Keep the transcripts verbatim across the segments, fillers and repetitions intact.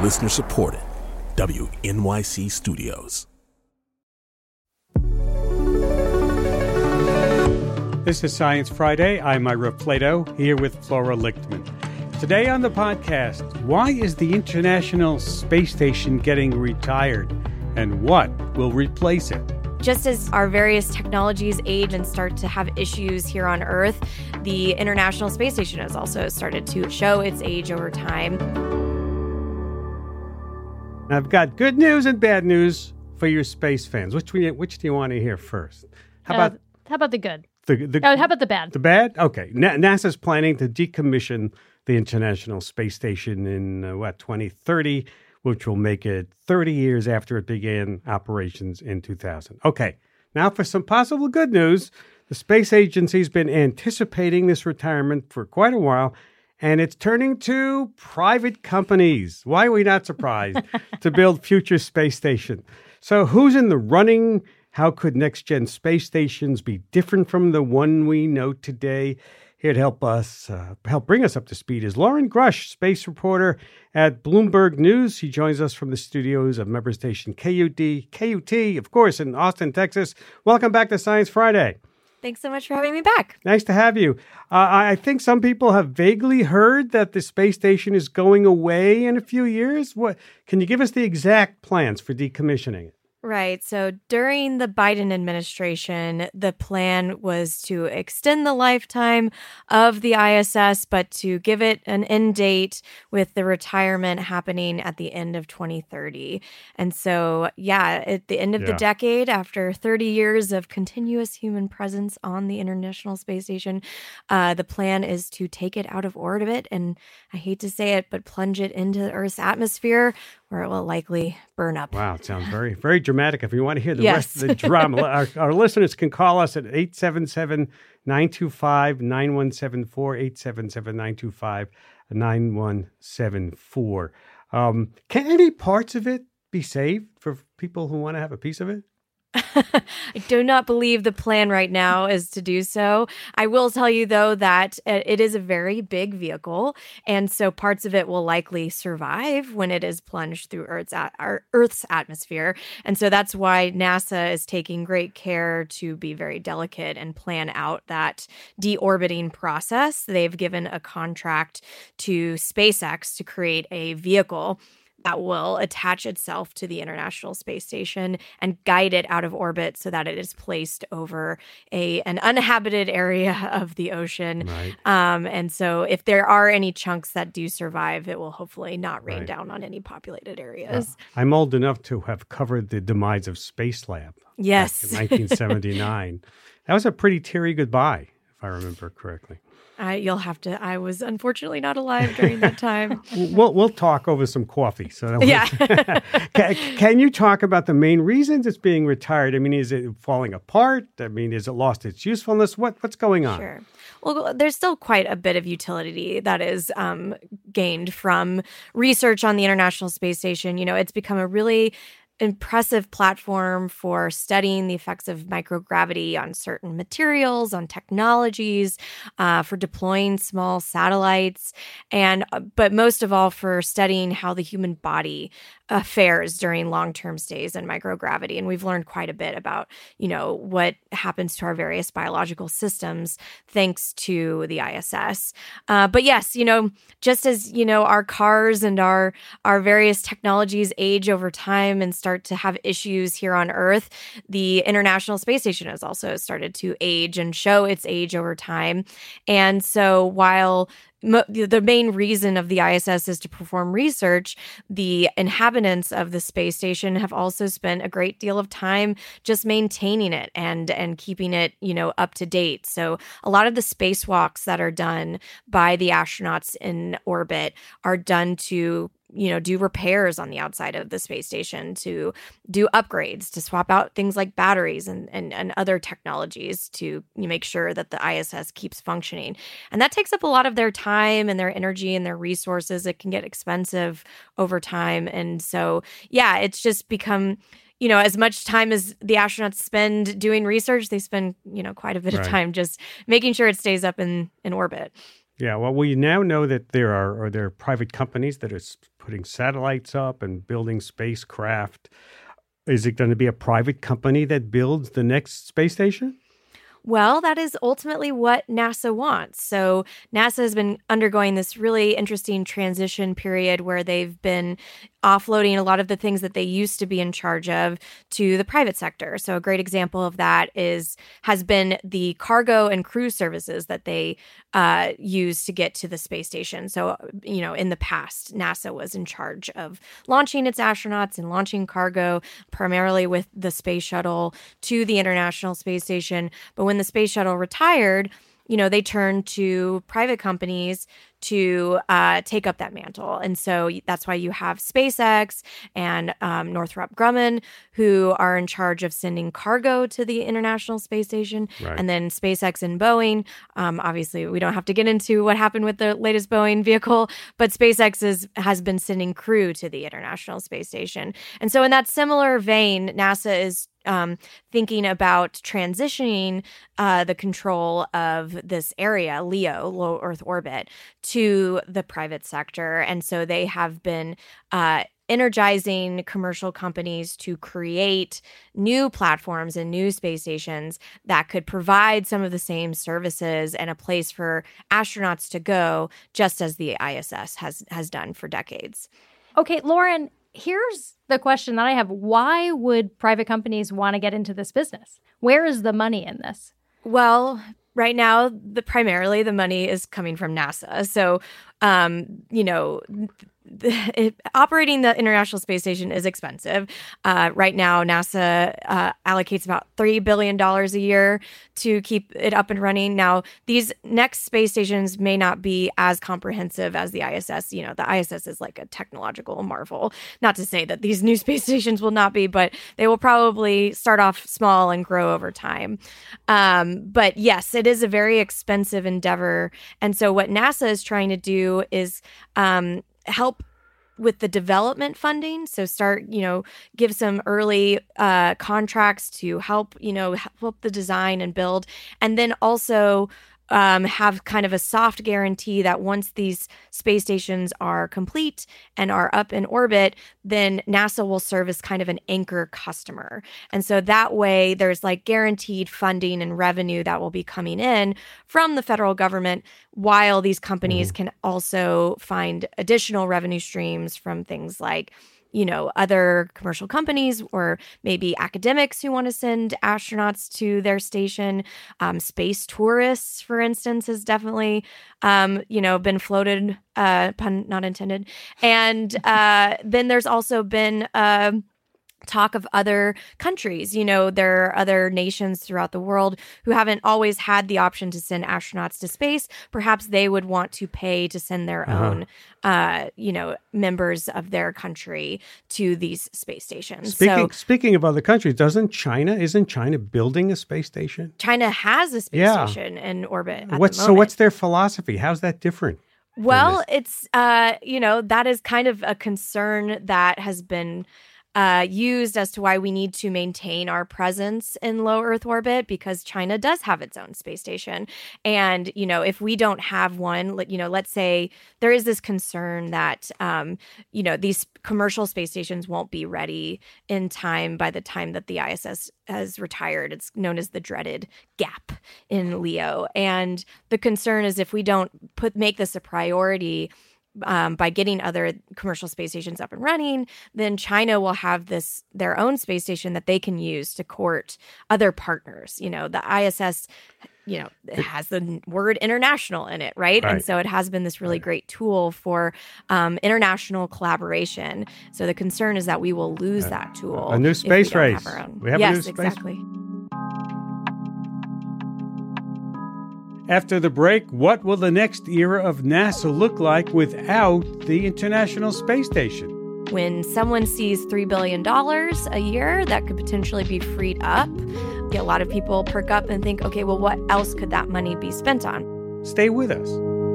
Listener supported. W N Y C Studios. This is Science Friday. I'm Ira Plato, here with Flora Lichtman. Today on the podcast, why is the International Space Station getting retired? And what will replace it? Just as our various technologies age and start to have issues here on Earth, the International Space Station has also started to show its age over time. I've got good news and bad news for your space fans. Which which do you want to hear first? How about uh, how about the good? The, the, oh, how about the bad? The bad? Okay. Na- NASA's planning to decommission the International Space Station in, uh, what, twenty thirty, which will make it thirty years after it began operations in two thousand. Okay. Now for some possible good news. The space agency's been anticipating this retirement for quite a while, and it's turning to private companies. Why are we not surprised? To build future space station. So who's in the running? How could next-gen space stations be different from the one we know today? Here to help us, uh, help bring us up to speed is Lauren Grush, space reporter at Bloomberg News. She joins us from the studios of member station K U D, K U T, of course, in Austin, Texas. Welcome back to Science Friday. Thanks so much for having me back. Nice to have you. Uh, I think some people have vaguely heard that the space station is going away in a few years. What can you give us the exact plans for decommissioning it? Right. So during the Biden administration, the plan was to extend the lifetime of the I S S, but to give it an end date with the retirement happening at the end of twenty thirty. And so, yeah, at the end of yeah. the decade, after thirty years of continuous human presence on the International Space Station, uh, the plan is to take it out of orbit. And I hate to say it, but plunge it into the Earth's atmosphere, where it will likely burn up. Wow, it sounds very, very dramatic. If you want to hear the yes. rest of the drama, our, our listeners can call us at eight seven seven, nine two five, nine one seven four, eight seven seven, nine two five, nine one seven four. Um, can any parts of it be saved for people who want to have a piece of it? I do not believe the plan right now is to do so. I will tell you, though, that it is a very big vehicle, and so parts of it will likely survive when it is plunged through Earth's, at- Earth's atmosphere. And so that's why NASA is taking great care to be very delicate and plan out that deorbiting process. They've given a contract to SpaceX to create a vehicle that will attach itself to the International Space Station and guide it out of orbit so that it is placed over a an uninhabited area of the ocean. Right. Um, and so if there are any chunks that do survive, it will hopefully not rain right. down on any populated areas. Uh, I'm old enough to have covered the demise of Spacelab. Yes. Back in nineteen seventy-nine. That was a pretty teary goodbye, if I remember correctly. Uh, you'll have to. I was unfortunately not alive during that time. we'll we'll talk over some coffee. So yeah. can, can you talk about the main reasons it's being retired? I mean, is it falling apart? I mean, is it lost its usefulness? What what's going on? Sure. Well, there's still quite a bit of utility that is um, gained from research on the International Space Station. You know, it's become a really impressive platform for studying the effects of microgravity on certain materials, on technologies, uh, for deploying small satellites, and uh, but most of all for studying how the human body uh, fares during long-term stays in microgravity. And we've learned quite a bit about, you know, what happens to our various biological systems thanks to the I S S. Uh, but yes, you know, just as, you know, our cars and our our various technologies age over time and start to have issues here on Earth, the International Space Station has also started to age and show its age over time. And so while mo- the main reason of the I S S is to perform research, the inhabitants of the space station have also spent a great deal of time just maintaining it and and keeping it, you know, up to date. So a lot of the spacewalks that are done by the astronauts in orbit are done to you know, do repairs on the outside of the space station, to do upgrades, to swap out things like batteries and, and, and other technologies to make sure that the I S S keeps functioning. And that takes up a lot of their time and their energy and their resources. It can get expensive over time. And so, yeah, it's just become, you know, as much time as the astronauts spend doing research, they spend, you know, quite a bit right. of time just making sure it stays up in, in orbit. Yeah, well, we now know that there are, are there private companies that are putting satellites up and building spacecraft. Is it going to be a private company that builds the next space station? Well, that is ultimately what NASA wants. So NASA has been undergoing this really interesting transition period where they've been offloading a lot of the things that they used to be in charge of to the private sector. So a great example of that is has been the cargo and crew services that they uh, use to get to the space station. So, you know, in the past, NASA was in charge of launching its astronauts and launching cargo, primarily with the space shuttle to the International Space Station. But when the space shuttle retired, you know, they turned to private companies to uh, take up that mantle. And so that's why you have SpaceX and um, Northrop Grumman, who are in charge of sending cargo to the International Space Station. Right. And then SpaceX and Boeing. Um, obviously, we don't have to get into what happened with the latest Boeing vehicle, but SpaceX is, has been sending crew to the International Space Station. And so in that similar vein, NASA is Um, thinking about transitioning uh, the control of this area, LEO, low Earth orbit, to the private sector. And so they have been uh, energizing commercial companies to create new platforms and new space stations that could provide some of the same services and a place for astronauts to go, just as the I S S has has done for decades. Okay, Lauren, here's the question that I have. Why would private companies want to get into this business? Where is the money in this? Well, right now, the primarily the money is coming from NASA. So, um, you know, the, it, operating the International Space Station is expensive. Uh, right now, NASA uh, allocates about three billion dollars a year to keep it up and running. Now, these next space stations may not be as comprehensive as the I S S. You know, the I S S is like a technological marvel. Not to say that these new space stations will not be, but they will probably start off small and grow over time. Um, but yes, it is a very expensive endeavor. And so what NASA is trying to do is um, help with the development funding. So start, you know, give some early uh, contracts to help, you know, help the design and build. And then also um, have kind of a soft guarantee that once these space stations are complete and are up in orbit, then NASA will serve as kind of an anchor customer. And so that way there's like guaranteed funding and revenue that will be coming in from the federal government, while these companies mm-hmm. can also find additional revenue streams from things like, you know, other commercial companies or maybe academics who want to send astronauts to their station. Um, space tourists, for instance, has definitely, um, you know, been floated, uh, pun not intended. And uh, then there's also been uh, talk of other countries. You know, there are other nations throughout the world who haven't always had the option to send astronauts to space. Perhaps they would want to pay to send their uh-huh. own, uh, you know, members of their country to these space stations. Speaking, so, speaking of other countries, doesn't China, isn't China building a space station? China has a space yeah. station in orbit at what's, the moment. So what's their philosophy? How's that different? Well, it's, uh, you know, that is kind of a concern that has been Uh, used as to why we need to maintain our presence in low Earth orbit, because China does have its own space station. And, you know, if we don't have one, you know, let's say there is this concern that, um, you know, these commercial space stations won't be ready in time by the time that the I S S has retired. It's known as the dreaded gap in LEO. And the concern is if we don't put make this a priority, Um, by getting other commercial space stations up and running, then China will have this their own space station that they can use to court other partners. You know, the I S S, you know, it has the word international in it, right? right. And so it has been this really great tool for um, international collaboration. So the concern is that we will lose uh, that tool. A new space if we race. Have our own. We have yes, a new space exactly. After the break, what will the next era of NASA look like without the International Space Station? When someone sees three billion dollars a year that could potentially be freed up, a lot of people perk up and think, okay, well, what else could that money be spent on? Stay with us.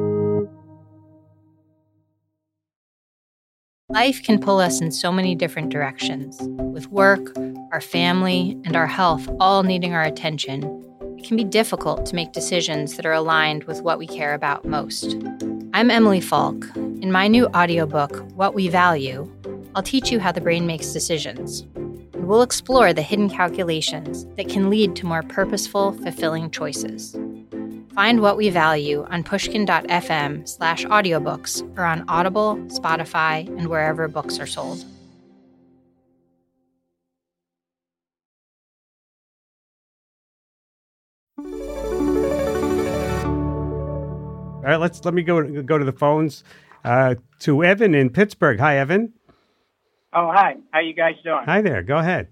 Life can pull us in so many different directions, with work, our family, and our health all needing our attention. it can be difficult to make decisions that are aligned with what we care about most. I'm Emily Falk. In my new audiobook, What We Value, I'll teach you how the brain makes decisions. And we'll explore the hidden calculations that can lead to more purposeful, fulfilling choices. Find What We Value on pushkin.fm slash audiobooks or on Audible, Spotify, and wherever books are sold. All right, let's let me go go to the phones uh, to Evan in Pittsburgh. Hi, Evan. Oh, hi. How you guys doing? Hi there. Go ahead.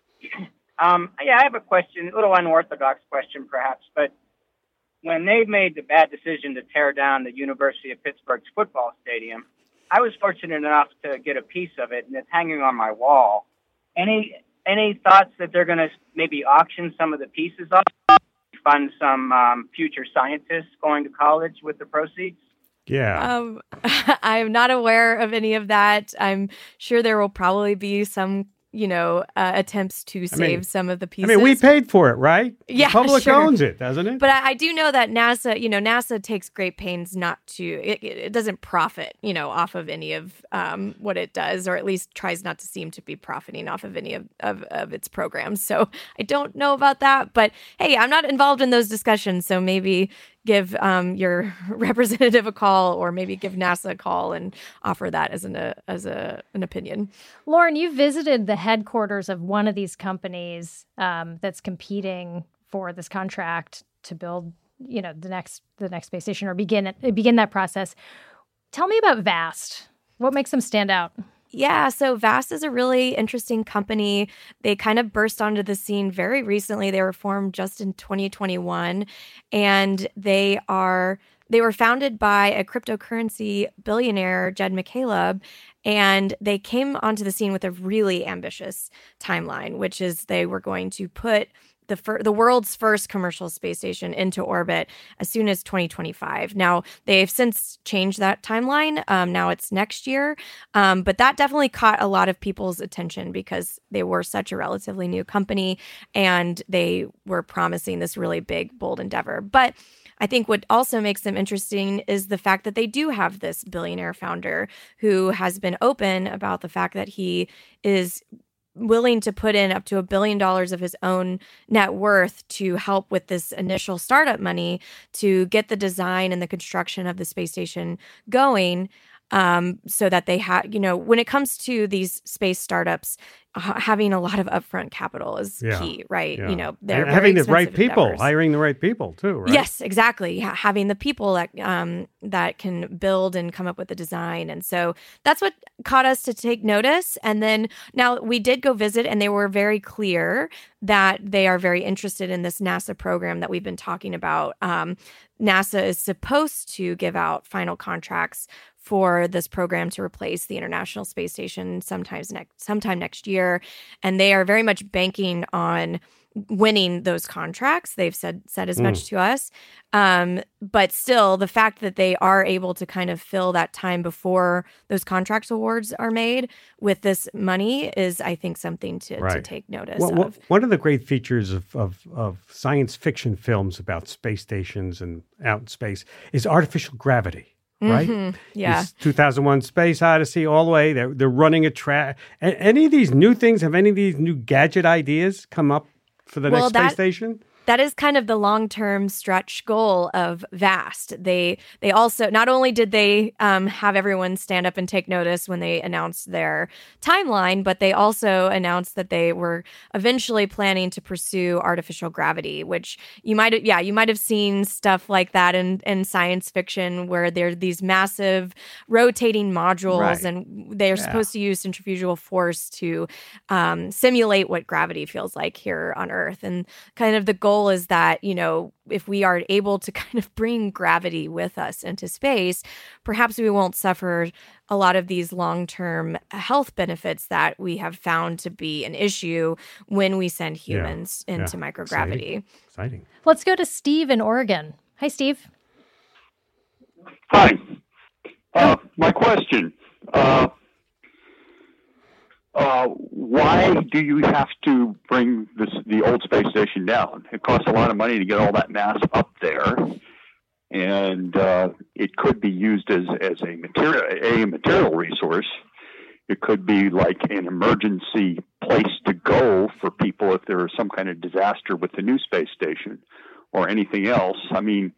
Um, yeah, I have a question, a little unorthodox question, perhaps. But when they made the bad decision to tear down the University of Pittsburgh's football stadium, I was fortunate enough to get a piece of it, and it's hanging on my wall. Any any thoughts that they're going to maybe auction some of the pieces off? Fund some um, future scientists going to college with the proceeds? Yeah. Um, I'm not aware of any of that. I'm sure there will probably be some, you know, uh, attempts to save I mean, some of the pieces. I mean, we paid for it, right? Yeah, the public sure. owns it, doesn't it? But I, I do know that NASA, you know, NASA takes great pains not to, it, it doesn't profit, you know, off of any of um, what it does, or at least tries not to seem to be profiting off of any of, of, of its programs. So I don't know about that. But hey, I'm not involved in those discussions. So maybe give um, your representative a call, or maybe give NASA a call and offer that as an uh, as a an opinion. Lauren, you visited the headquarters of one of these companies um, that's competing for this contract to build, you know, the next the next space station, or begin it, begin that process. Tell me about VAST. What makes them stand out? Yeah, so VAST is a really interesting company. They kind of burst onto the scene very recently. They were formed just in twenty twenty-one, and they are they were founded by a cryptocurrency billionaire, Jed McCaleb, and they came onto the scene with a really ambitious timeline, which is they were going to put the fir- the world's first commercial space station into orbit as soon as twenty twenty-five. Now, they've since changed that timeline. Um, now it's next year. Um, but that definitely caught a lot of people's attention because they were such a relatively new company and they were promising this really big, bold endeavor. But I think what also makes them interesting is the fact that they do have this billionaire founder who has been open about the fact that he is willing to put in up to a billion dollars of his own net worth to help with this initial startup money to get the design and the construction of the space station going. Um, so that they have, you know, when it comes to these space startups, uh, having a lot of upfront capital is Yeah. key, right? Yeah. You know, they're And having very the right expensive people, endeavors. hiring the right people too, right? Yes, exactly. Ha- having the people that um, that can build and come up with the design. And so that's what caught us to take notice. And then now we did go visit, and they were very clear that they are very interested in this NASA program that we've been talking about. Um, NASA is supposed to give out final contracts for this program to replace the International Space Station sometimes next sometime next year, and they are very much banking on winning those contracts. They've said said as Mm. much to us, um, but still, the fact that they are able to kind of fill that time before those contract awards are made with this money is, I think, something to, to Right. take notice Well, of. one of the great features of, of, of science fiction films about space stations and out in space is artificial gravity. Right? Mhm. Yeah. This two thousand one Space Odyssey, all the way. They're, they're running a track. Any of these new things, have any of these new gadget ideas come up for the Well, next space that- station? That is kind of the long-term stretch goal of VAST. They they also, not only did they um, have everyone stand up and take notice when they announced their timeline, but they also announced that they were eventually planning to pursue artificial gravity, which you might, yeah, you might have seen stuff like that in, in science fiction where there are these massive rotating modules, Right. and they're Yeah. supposed to use centrifugal force to um, simulate what gravity feels like here on Earth. And kind of the goal is that, you know, if we are able to kind of bring gravity with us into space, perhaps we won't suffer a lot of these long-term health benefits that we have found to be an issue when we send humans Yeah. into Yeah. microgravity. Exciting. Let's go to Steve in Oregon. Hi, Steve. Hi. Uh, my question. Uh, uh, Now, why do you have to bring this, the old space station down? It costs a lot of money to get all that mass up there, and uh, it could be used as, as a material a material resource. It could be like an emergency place to go for people if there is some kind of disaster with the new space station or anything else. I mean,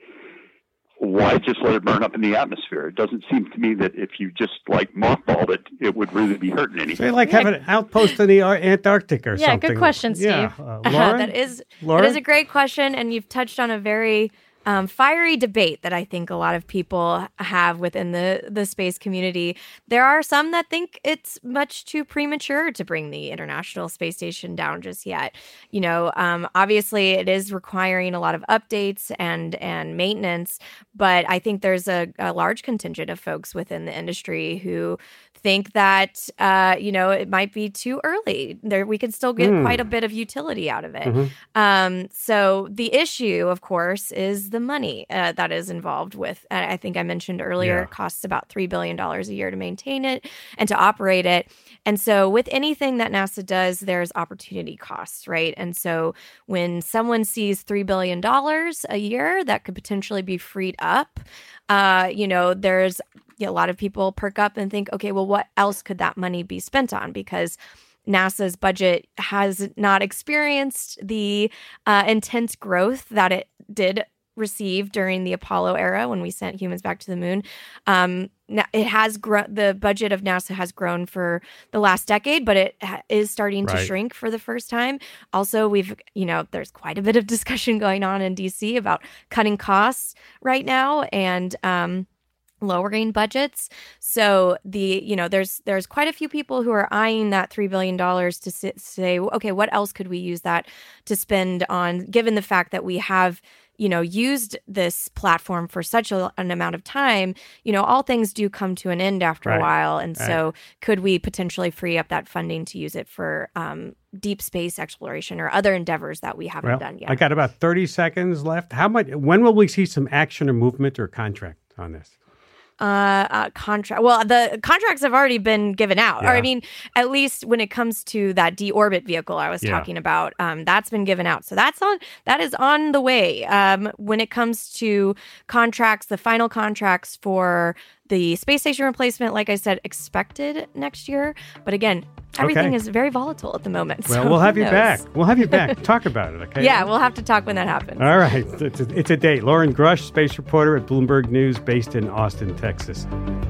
why just let it burn up in the atmosphere? It doesn't seem to me that if you just like mothballed it, it would really be hurting anything. So like yeah. have an outpost in the Antarctic or yeah, something. Yeah, good question, Steve. Yeah. Uh, Lauren? that is Lauren? that is a great question, and you've touched on a very Um, fiery debate that I think a lot of people have within the, the space community. There are some that think it's much too premature to bring the International Space Station down just yet. You know, um, obviously it is requiring a lot of updates and and maintenance, but I think there's a, a large contingent of folks within the industry who think that, uh, you know, it might be too early. There, we could still get mm. quite a bit of utility out of it. Mm-hmm. Um, so the issue, of course, is the money uh, that is involved with. Uh, I think I mentioned earlier, yeah. it costs about three billion dollars a year to maintain it and to operate it. And so with anything that NASA does, there's opportunity costs, right? And so when someone sees three billion dollars a year that could potentially be freed up, uh, you know, there's a lot of people perk up and think, okay, well, what else could that money be spent on? Because NASA's budget has not experienced the uh, intense growth that it did receive during the Apollo era when we sent humans back to the moon. Um, it has grown. The budget of NASA has grown for the last decade, but it ha- is starting right. to shrink for the first time. Also, we've, you know, there's quite a bit of discussion going on in D C about cutting costs right now and um, lowering budgets. So the, you know, there's there's quite a few people who are eyeing that three billion dollars to sit, say, okay, what else could we use that to spend on, given the fact that we have, you know, used this platform for such a, an amount of time. You know, all things do come to an end after right. a while. And right. so could we potentially free up that funding to use it for um, deep space exploration or other endeavors that we haven't well, done yet? I got about thirty seconds left. How much, when will we see some action or movement or contract on this? Uh, uh, contract. Well, the contracts have already been given out. Yeah. Or I mean, at least when it comes to that deorbit vehicle I was yeah. talking about, um, that's been given out. So that's on. That is on the way. Um, when it comes to contracts, the final contracts for the space station replacement, like I said, expected next year. But again, everything okay. is very volatile at the moment. Well, so we'll have you knows? back. We'll have you back. Talk about it, okay? Yeah, we'll have to talk when that happens. All right. It's a, it's a date. Lauren Grush, space reporter at Bloomberg News, based in Austin, Texas.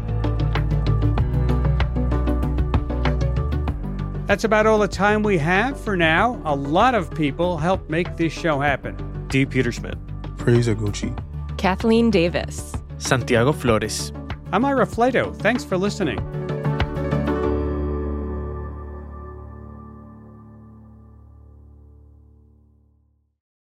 That's about all the time we have for now. A lot of people helped make this show happen. Dee Peterschmidt. Fraser Gucci. Kathleen Davis. Santiago Flores. I'm Ira Flato. Thanks for listening.